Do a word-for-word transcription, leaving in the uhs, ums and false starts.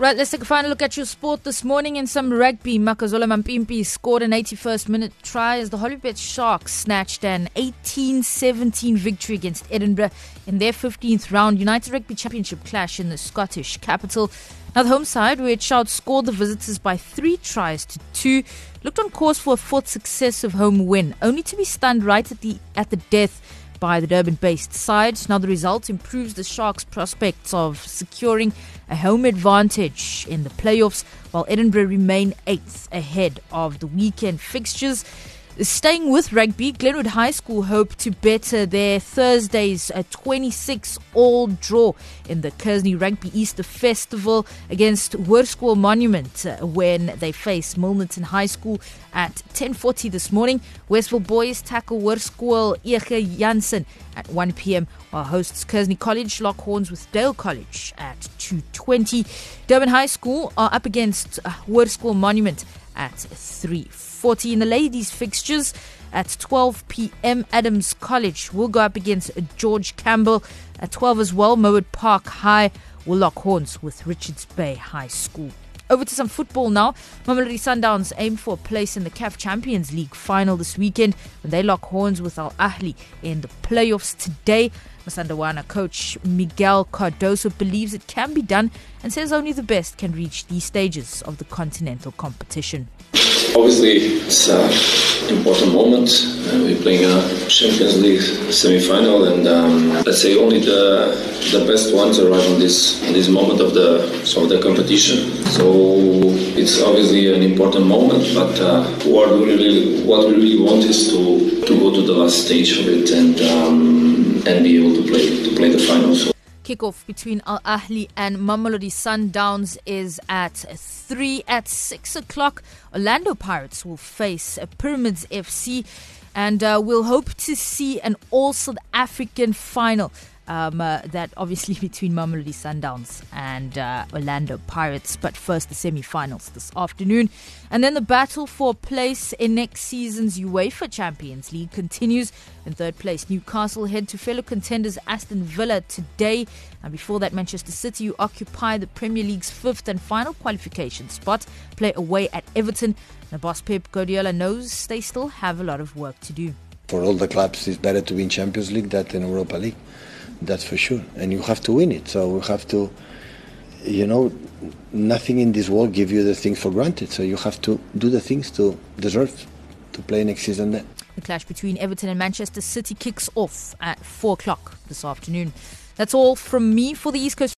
Right, let's take a final look at your sport this morning in some rugby. Makazola Mampimpi scored an eighty-first minute try as the Hollywood Sharks snatched an eighteen seventeen victory against Edinburgh in their fifteenth round United Rugby Championship clash in the Scottish capital. Now the home side, where it outscored the visitors by three tries to two, looked on course for a fourth successive home win, only to be stunned right at the at the death by the Durban-based side. Now the result improves the Sharks' prospects of securing a home advantage in the playoffs, while Edinburgh remain eighth ahead of the weekend fixtures. Staying with rugby, Glenwood High School hope to better their Thursday's uh, twenty-six all draw in the Kersney Rugby Easter Festival against Hoërskool Monument uh, when they face Milnerton High School at ten forty this morning. Westville boys tackle Hoërskool Ege Jansen at one p.m, while hosts Kersney College lock horns with Dale College at two twenty. Durban High School are up against uh, Hoërskool Monument at three forty. In the ladies' fixtures at twelve p.m, Adams College will go up against George Campbell. At twelve as well, Mowat Park High will lock horns with Richards Bay High School. Over to some football now. Mamelodi Sundowns aim for a place in the C A F Champions League final this weekend when they lock horns with Al Ahly in the playoffs today. Masandawana coach Miguel Cardoso believes it can be done and says only the best can reach these stages of the continental competition. Obviously, it's an important moment. Uh, we're playing a Champions League semi-final, and um, let's say only the the best ones arrive on this on this moment of the of the competition. So it's obviously an important moment, but uh, what we really what we really want is to to go to the last stage of it and um, and be able to play to play the final. So. Kickoff between Al Ahly and Mamelodi Sundowns is at three. At six o'clock, Orlando Pirates will face Pyramids F C, and uh, we'll hope to see an all-South African final. Um, uh, that obviously between Mamelodi Sundowns and uh, Orlando Pirates. But first, the semi-finals this afternoon. And then the battle for place in next season's UEFA Champions League continues. In third place, Newcastle head to fellow contenders Aston Villa today. And before that, Manchester City, who occupy the Premier League's fifth and final qualification spot, play away at Everton. The boss Pep Guardiola knows they still have a lot of work to do. For all the clubs, it's better to win Champions League than in Europa League. That's for sure. And you have to win it. So we have to, you know, nothing in this world gives you the things for granted. So you have to do the things to deserve to play next season there. The clash between Everton and Manchester City kicks off at four o'clock this afternoon. That's all from me for the East Coast.